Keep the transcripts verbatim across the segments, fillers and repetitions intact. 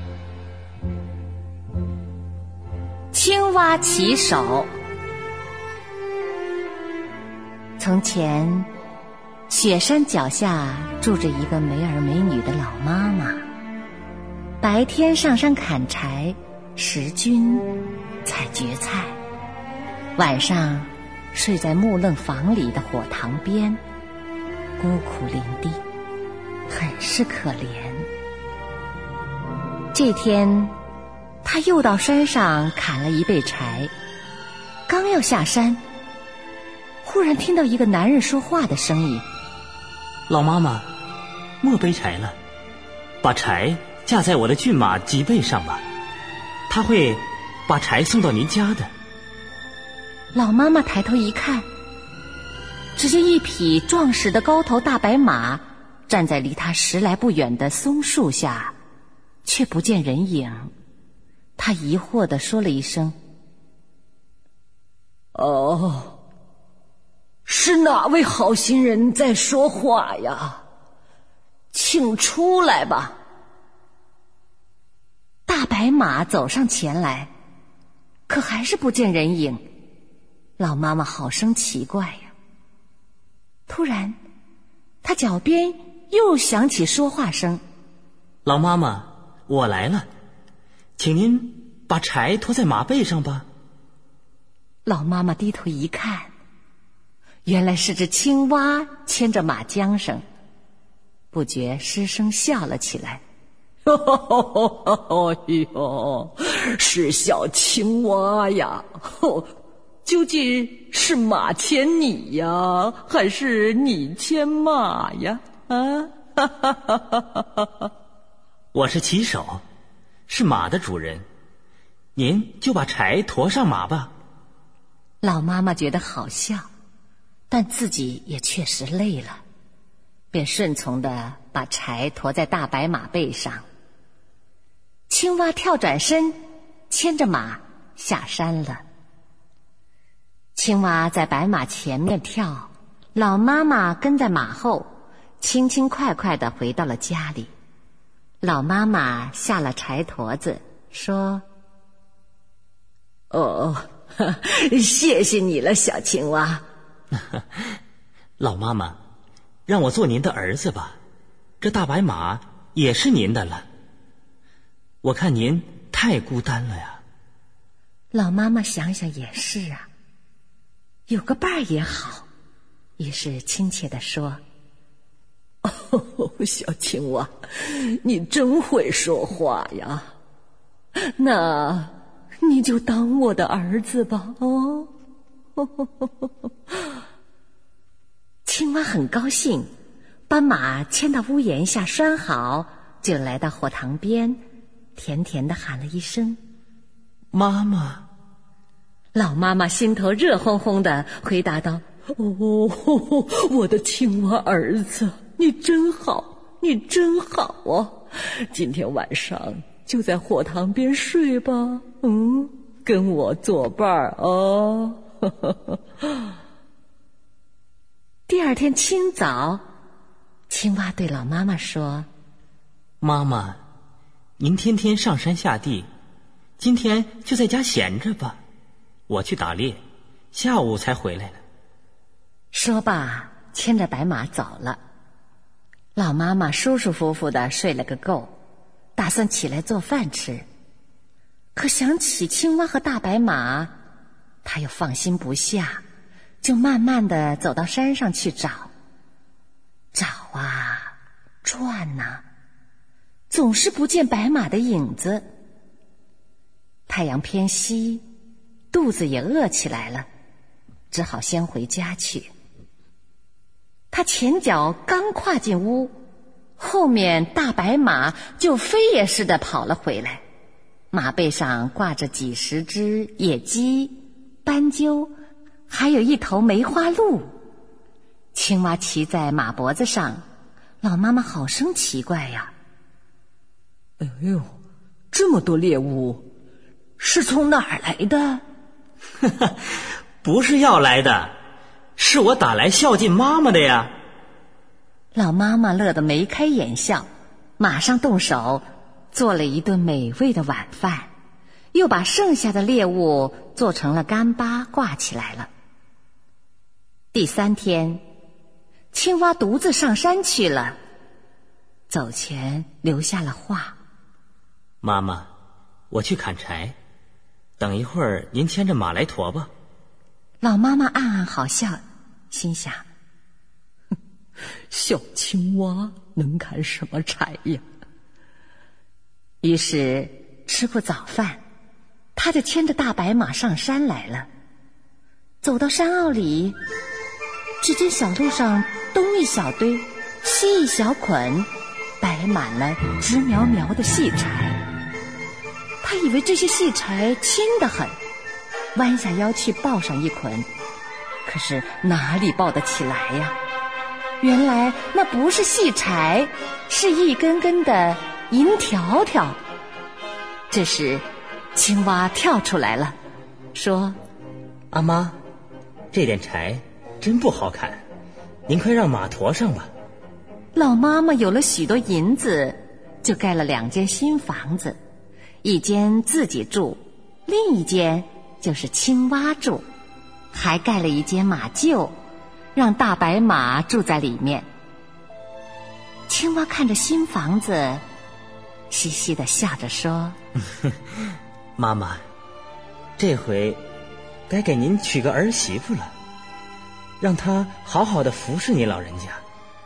青蛙骑手。从前，雪山脚下住着一个没儿没女的老妈妈，白天上山砍柴、拾菌、采蕨菜，晚上睡在木楞房里的火塘边，孤苦伶仃，很是可怜。这天，他又到山上砍了一背柴，刚要下山，忽然听到一个男人说话的声音：“ 老妈妈，莫背柴了，把柴架在我的骏马脊背上吧，他会把柴送到您家的。” 老妈妈抬头一看，只见一匹壮实的高头大白马站在离他十来步远的松树下，却不见人影。她疑惑地说了一声：“ 哦，是哪位好心人在说话呀？请出来吧。” 大白马走上前来，可还是不见人影。老妈妈好生奇怪呀。突然，她脚边又响起说话声：“ 老妈妈，我来了，请您把柴驮在马背上吧。” 老妈妈低头一看，原来是只青蛙牵着马缰绳，不觉失声笑了起来。 哎呦，是小青蛙呀！究竟是马牵你呀，还是你牵马呀？啊， 我是骑手，是马的主人，您就把柴驮上马吧。 老妈妈觉得好笑，但自己也确实累了，便顺从地把柴驮在大白马背上。青蛙跳转身，牵着马下山了。青蛙在白马前面跳，老妈妈跟在马后，轻轻快快地回到了家里。老妈妈下了柴坨子，说：“ 哦，谢谢你了，小青蛙。” 老妈妈，让我做您的儿子吧，这大白马也是您的了。我看您太孤单了呀。 老妈妈想想也是啊，有个伴儿也好，于是亲切地说：“ 哦，小青蛙，你真会说话呀！那你就当我的儿子吧。”哦， 青蛙很高兴，把马牵到屋檐下拴好，就来到火塘边，甜甜地喊了一声：“ 妈妈。” 老妈妈心头热烘烘地回答道：“ 哦，我的青蛙儿子，你真好，你真好啊！今天晚上就在火塘边睡吧，嗯，跟我作伴儿哦。” 第二天清早，青蛙对老妈妈说：“ 妈妈，您天天上山下地，今天就在家闲着吧，我去打猎，下午才回来了。” 说罢，牵着白马走了。老妈妈舒舒服服地睡了个够，打算起来做饭吃。可想起青蛙和大白马，她又放心不下，就慢慢地走到山上去找。找啊，转啊，总是不见白马的影子。太阳偏西，肚子也饿起来了，只好先回家去。他前脚刚跨进屋，后面大白马就飞也似的跑了回来，马背上挂着几十只野鸡、斑鸠，还有一头梅花鹿。青蛙骑在马脖子上，老妈妈好生奇怪呀。 哎呦，这么多猎物，是从哪儿来的？ 不是要来的，是我打来孝敬妈妈的呀。 老妈妈乐得眉开眼笑，马上动手做了一顿美味的晚饭，又把剩下的猎物做成了干巴挂起来了。第三天，青蛙独自上山去了，走前留下了话： 妈妈，我去砍柴，等一会儿您牵着马来驮吧。 老妈妈暗暗好笑，心想： 小青蛙能砍什么柴呀？ 于是吃过早饭，他就牵着大白马上山来了。走到山坳里，只见小路上东一小堆，西一小捆，摆满了直苗苗的细柴。他以为这些细柴轻得很，弯下腰去抱上一捆，可是哪里抱得起来呀？原来那不是细柴，是一根根的银条条。这时青蛙跳出来了，说： 阿妈，这点柴真不好砍，您快让马驮上吧。 老妈妈有了许多银子，就盖了两间新房子，一间自己住，另一间就是青蛙住，还盖了一间马厩，让大白马住在里面。青蛙看着新房子，嘻嘻地笑着说： 妈妈，这回该给您娶个儿媳妇了，让她好好的服侍你老人家。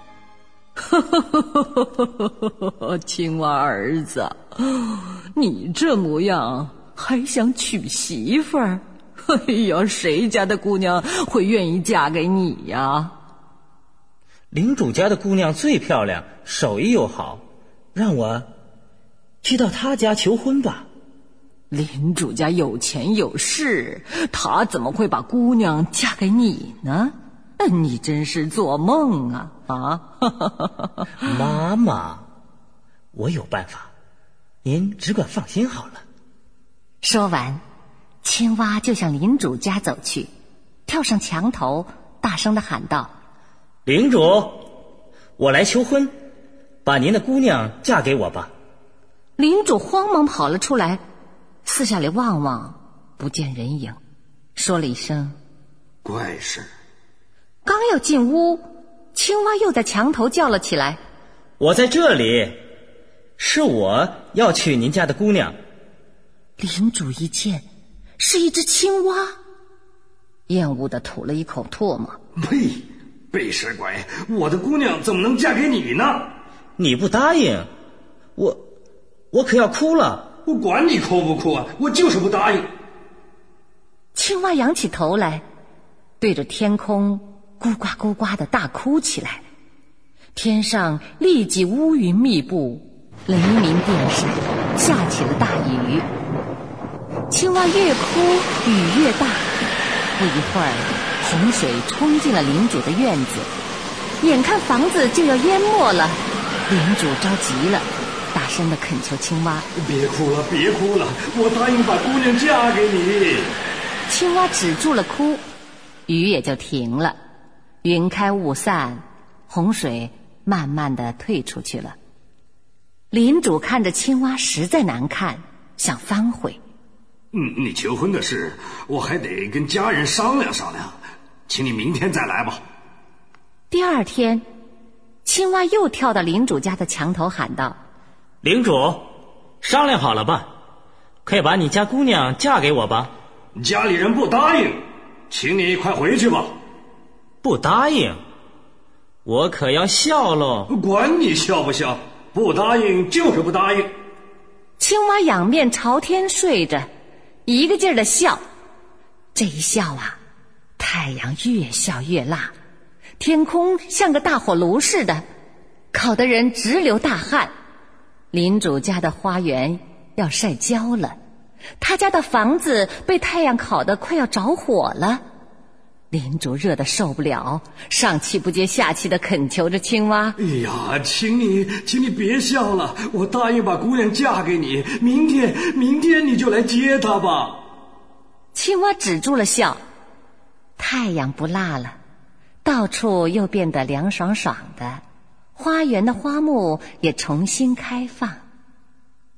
青蛙儿子，你这模样还想娶媳妇儿？哎呀，谁家的姑娘会愿意嫁给你呀？ 领主家的姑娘最漂亮，手艺又好，让我去到她家求婚吧。 领主家有钱有势，他怎么会把姑娘嫁给你呢？你真是做梦啊！啊， 妈妈，我有办法，您只管放心好了。 说完，青蛙就向领主家走去，跳上墙头，大声地喊道： 领主，我来求婚，把您的姑娘嫁给我吧。 领主慌忙跑了出来，四下里望望，不见人影，说了一声： 怪事。 刚要进屋，青蛙又在墙头叫了起来： 我在这里，是我要娶您家的姑娘。 领主一见是一只青蛙，厌恶地吐了一口唾沫： 呸！背时鬼，我的姑娘怎么能嫁给你呢？ 你不答应，我我可要哭了。 我管你哭不哭啊，我就是不答应。 青蛙仰起头来，对着天空咕呱咕呱地大哭起来。天上立即乌云密布，雷鸣电闪，下起了大雨。青蛙越哭雨越大，不一会儿洪水冲进了领主的院子，眼看房子就要淹没了，领主着急了，大声地恳求青蛙： 别哭了，别哭了，我答应把姑娘嫁给你。 青蛙止住了哭，雨也就停了，云开雾散，洪水慢慢地退出去了。领主看着青蛙实在难看，想反悔： 嗯，你求婚的事我还得跟家人商量商量，请你明天再来吧。 第二天，青蛙又跳到领主家的墙头喊道： 领主，商量好了吧？快把你家姑娘嫁给我吧。 家里人不答应，请你快回去吧。 不答应？我可要笑喽！ 管你笑不笑，不答应就是不答应。 青蛙仰面朝天睡着，一个劲儿的笑。这一笑啊，太阳越笑越辣，天空像个大火炉似的，烤得人直流大汗。领主家的花园要晒焦了，他家的房子被太阳烤得快要着火了。领主热得受不了，上气不接下气地恳求着青蛙： 哎呀，请你请你别笑了，我答应把姑娘嫁给你，明天明天你就来接她吧。 青蛙止住了笑，太阳不辣了，到处又变得凉爽爽的，花园的花木也重新开放。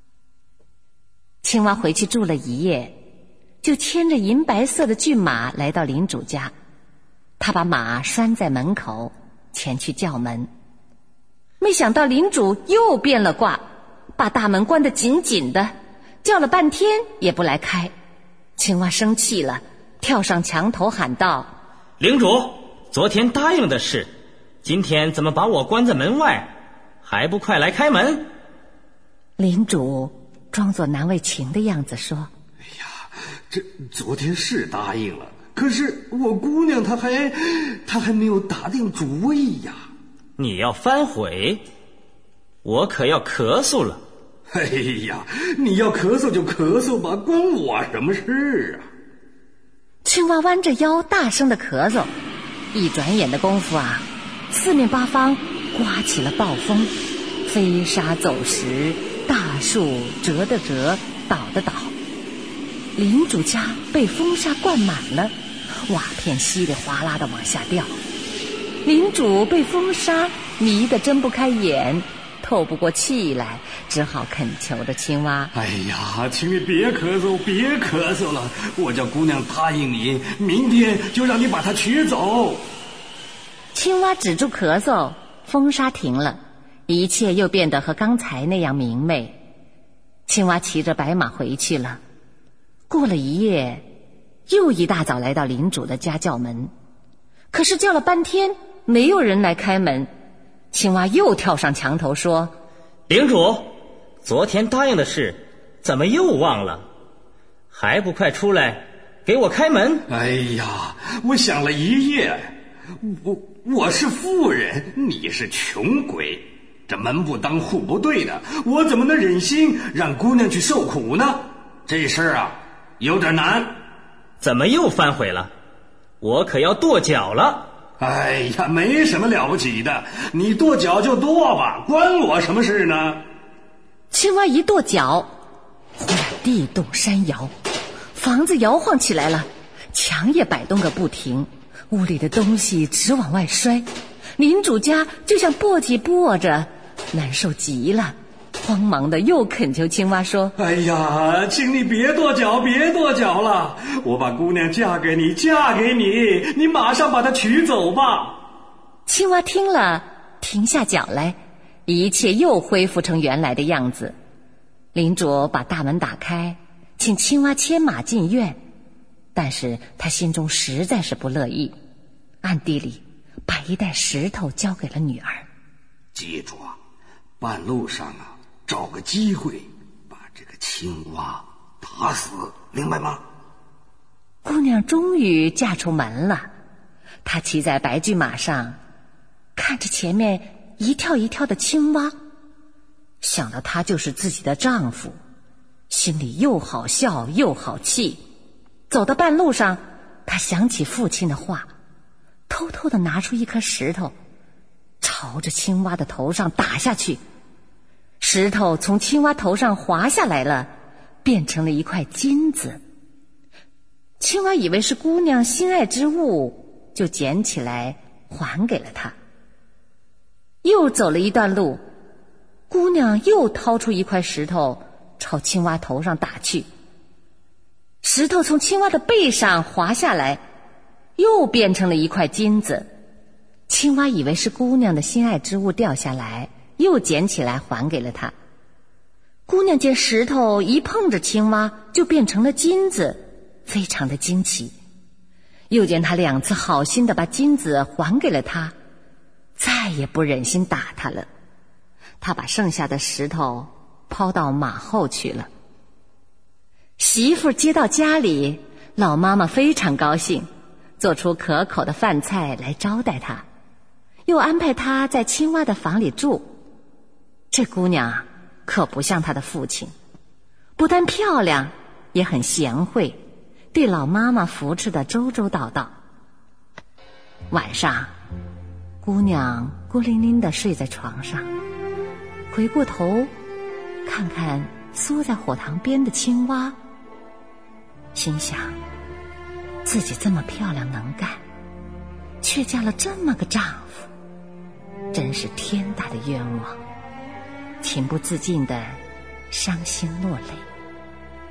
青蛙回去住了一夜，就牵着银白色的骏马来到领主家。他把马拴在门口，前去叫门。没想到领主又变了卦，把大门关得紧紧的，叫了半天也不来开。青蛙生气了，跳上墙头喊道： 领主，昨天答应的事，今天怎么把我关在门外，还不快来开门？ 领主装作难为情的样子说： 哎呀，这昨天是答应了，可是我姑娘她还她还没有打定主意呀。 你要反悔，我可要咳嗽了。 哎呀，你要咳嗽就咳嗽吧，关我什么事啊？ 青蛙弯着腰大声地咳嗽，一转眼的功夫啊，四面八方刮起了暴风，飞沙走石，大树折的折，倒的倒。领主家被风沙灌满了，瓦片稀里哗啦地往下掉。领主被风沙迷得睁不开眼，透不过气来，只好恳求着青蛙： 哎呀，请你别咳嗽，别咳嗽了，我叫姑娘答应你，明天就让你把她娶走。 青蛙止住咳嗽，风沙停了，一切又变得和刚才那样明媚。青蛙骑着白马回去了。过了一夜，又一大早来到领主的家叫门，可是叫了半天没有人来开门。青蛙又跳上墙头说： 领主，昨天答应的事怎么又忘了？还不快出来给我开门？ 哎呀，我想了一夜，我我是富人，你是穷鬼，这门不当户不对的，我怎么能忍心让姑娘去受苦呢？这事儿啊有点难。 怎么又反悔了？我可要跺脚了。 哎呀，没什么了不起的，你跺脚就跺吧，关我什么事呢？ 青蛙一跺脚，忽然地动山摇，房子摇晃起来了，墙也摆动个不停，屋里的东西直往外摔。领主家就像簸箕簸着，难受极了，慌忙的又恳求青蛙说： 哎呀，请你别跺脚，别跺脚了，我把姑娘嫁给你，嫁给你，你马上把她娶走吧。 青蛙听了，停下脚来，一切又恢复成原来的样子。领主把大门打开，请青蛙牵马进院，但是他心中实在是不乐意，暗地里把一袋石头交给了女儿。 记住啊，半路上啊找个机会把这个青蛙打死，明白吗？ 姑娘终于嫁出门了，她骑在白骏马上，看着前面一跳一跳的青蛙，想到他就是自己的丈夫，心里又好笑又好气。走到半路上，她想起父亲的话，偷偷地拿出一颗石头，朝着青蛙的头上打下去。石头从青蛙头上滑下来了，变成了一块金子。青蛙以为是姑娘心爱之物，就捡起来还给了她。又走了一段路，姑娘又掏出一块石头朝青蛙头上打去。石头从青蛙的背上滑下来，又变成了一块金子。青蛙以为是姑娘的心爱之物掉下来，又捡起来还给了她。姑娘见石头一碰着青蛙就变成了金子，非常的惊奇，又见他两次好心的把金子还给了他，再也不忍心打他了。他把剩下的石头抛到马后去了。媳妇接到家里，老妈妈非常高兴，做出可口的饭菜来招待她，又安排她在青蛙的房里住。这姑娘啊，可不像她的父亲，不但漂亮，也很贤惠，对老妈妈扶持得周周到到。晚上，姑娘孤零零地睡在床上，回过头看看缩在火塘边的青蛙，心想自己这么漂亮能干，却嫁了这么个丈夫，真是天大的冤枉，情不自禁地伤心落泪。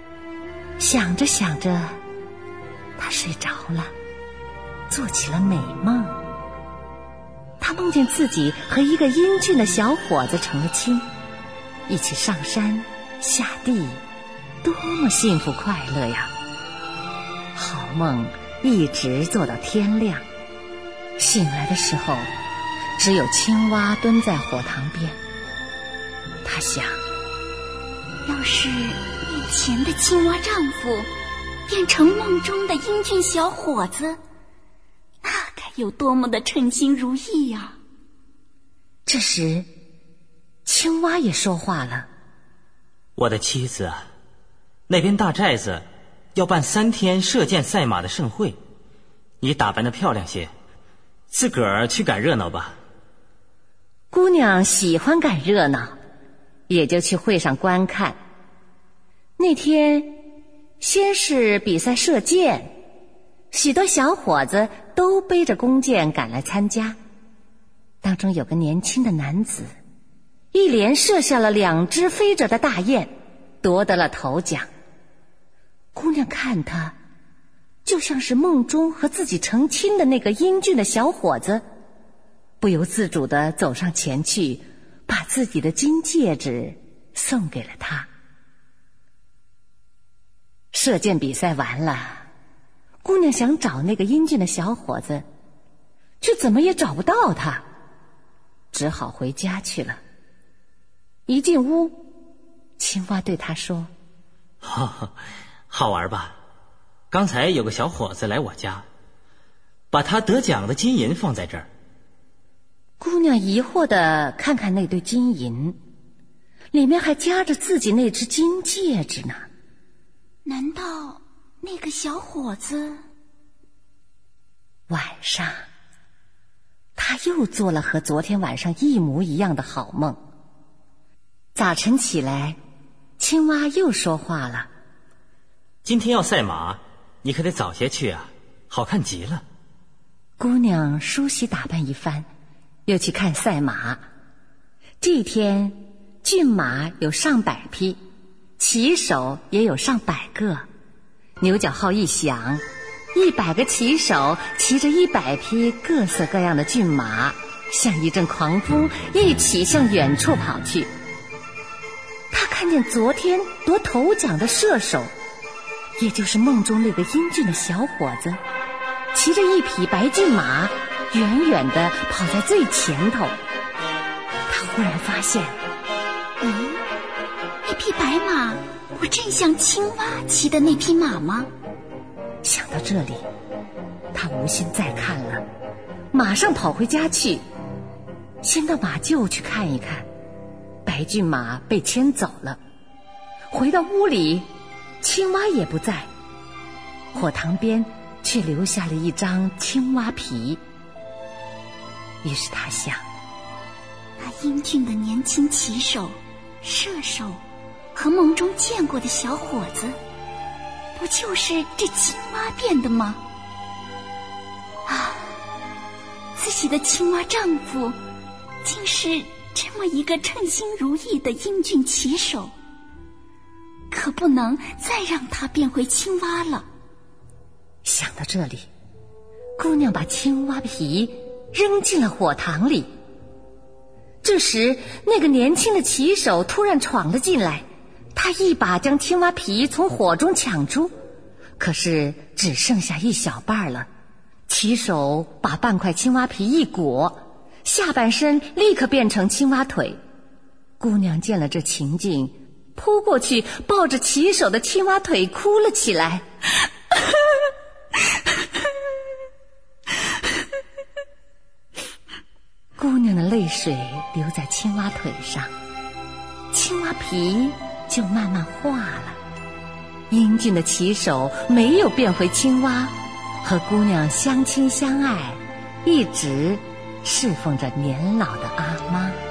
想着想着，她睡着了，做起了美梦。她梦见自己和一个英俊的小伙子成了亲，一起上山下地，多么幸福快乐呀！好梦一直做到天亮，醒来的时候，只有青蛙蹲在火塘边。她想， 要是面前的青蛙丈夫变成梦中的英俊小伙子，那该有多么的称心如意呀！ 这时，青蛙也说话了： 我的妻子啊，那边大寨子要办三天射箭赛马的盛会，你打扮得漂亮些，自个儿去赶热闹吧。 姑娘喜欢赶热闹，也就去会上观看。那天先是比赛射箭，许多小伙子都背着弓箭赶来参加。当中有个年轻的男子，一连射下了两只飞着的大雁，夺得了头奖。姑娘看他，就像是梦中和自己成亲的那个英俊的小伙子，不由自主地走上前去，把自己的金戒指送给了他。射箭比赛完了，姑娘想找那个英俊的小伙子，却怎么也找不到他，只好回家去了。一进屋，青蛙对他说： 哈哈，好玩吧？刚才有个小伙子来我家，把他得奖的金银放在这儿。 姑娘疑惑地看看那堆金银，里面还夹着自己那只金戒指呢。 难道那个小伙子…… 晚上，他又做了和昨天晚上一模一样的好梦。早晨起来，青蛙又说话了： 今天要赛马，你可得早些去啊，好看极了。 姑娘梳洗打扮一番，又去看赛马。这天，骏马有上百匹，骑手也有上百个。牛角号一响，一百个骑手骑着一百匹各色各样的骏马，像一阵狂风，一起向远处跑去。他看见昨天夺头奖的射手，也就是梦中那个英俊的小伙子，骑着一匹白骏马，远远地跑在最前头。他忽然发现， 嗯，那匹白马不正像青蛙骑的那匹马吗？ 想到这里，他无心再看了，马上跑回家去，先到马厩去看一看。白骏马被牵走了，回到屋里，青蛙也不在，火塘边却留下了一张青蛙皮。于是他想， 那英俊的年轻骑手、射手和梦中见过的小伙子，不就是这青蛙变的吗？啊，自己的青蛙丈夫竟是这么一个称心如意的英俊骑手，可不能再让他变回青蛙了。 想到这里，姑娘把青蛙皮扔进了火塘里。这时，那个年轻的骑手突然闯了进来，他一把将青蛙皮从火中抢出，可是只剩下一小半了。骑手把半块青蛙皮一裹，下半身立刻变成青蛙腿。姑娘见了这情景，扑过去抱着骑手的青蛙腿哭了起来。姑娘的泪水流在青蛙腿上，青蛙皮就慢慢化了。英俊的骑手没有变回青蛙，和姑娘相亲相爱，一直侍奉着年老的阿妈。